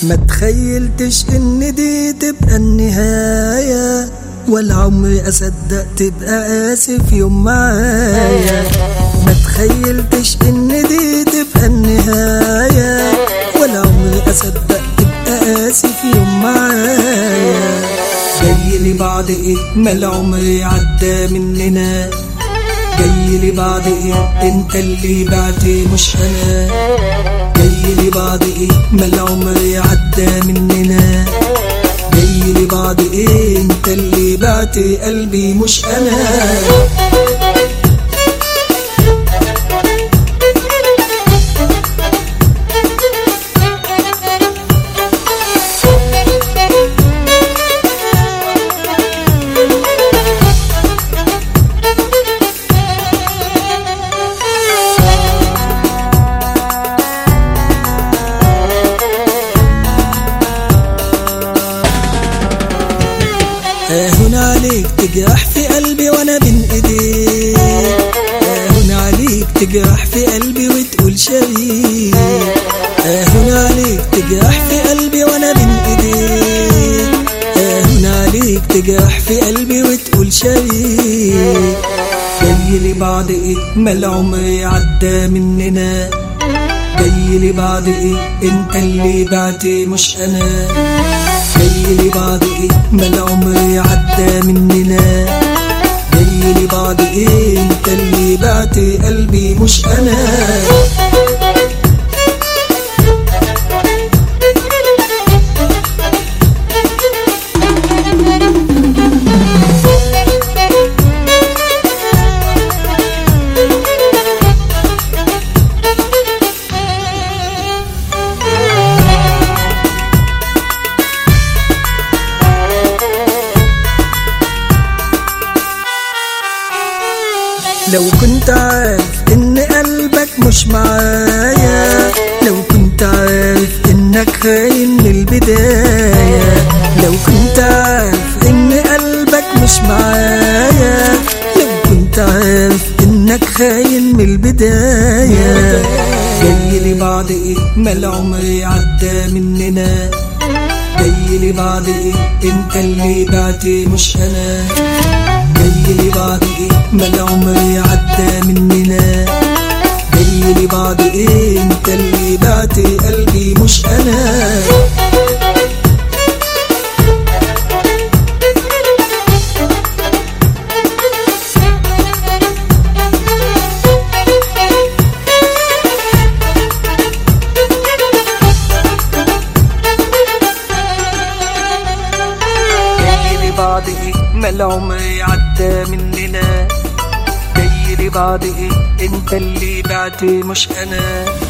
ما تخيلتش ان دي تبقى النهاية، ولا عمري اصدق تبقى اسف يوم معايا. ما تخيلتش ان دي تبقى النهاية، ولا عمري اصدق تبقى اسف يوم معايا. جاي لي بعد ايه ما العمر عدى مننا، جاي لي بعد ايه انت اللي بعتي مش انا. جاي لي بعد ايه ما العمر عدى مننا، جاي لي بعد ايه انت اللي بعتي قلبي مش انا. هون عليك تجرح في قلبي وانا بين ايديك، هون عليك تجرح في قلبي وتقول شريك. هون عليك تجرح في قلبي وانا بين ايديك، هون عليك تجرح في قلبي وتقول شريك. جاي لي بعد ايه ما العمر عدى مننا، جاي لي بعد ايه انت اللي بعتي مش انا. جاي لي بعد ايه ما العمر عدى مننا، جاي لي بعد ايه انت اللي بعتي قلبي مش انا. لو كنت عارف ان قلبك مش معايا، لو كنت عارف انك خاين من البداية، لو كنت عارف ان قلبك مش معايا، لو كنت عارف انك خاين من البداية. جاي لي بعد ايه ما العمر عدى مننا، جاي لي بعد ايه انت اللي بعتي مش انا. جاي لي بعد ايه ما العمر عدى مننا، جاي لي بعد ايه انت اللي بعتي قلبي مش انا. بعد ايه ما العمر عدى مننا، جاي لي بعد ايه انت اللي بعتي مش انا.